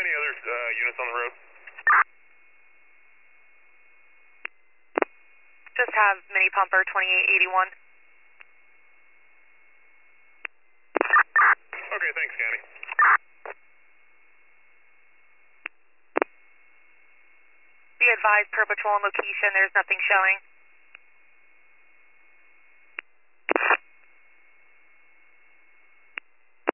any other units on the road? Just have mini pumper 2881. Okay, thanks, County. Be advised per patrol and location, there's nothing showing.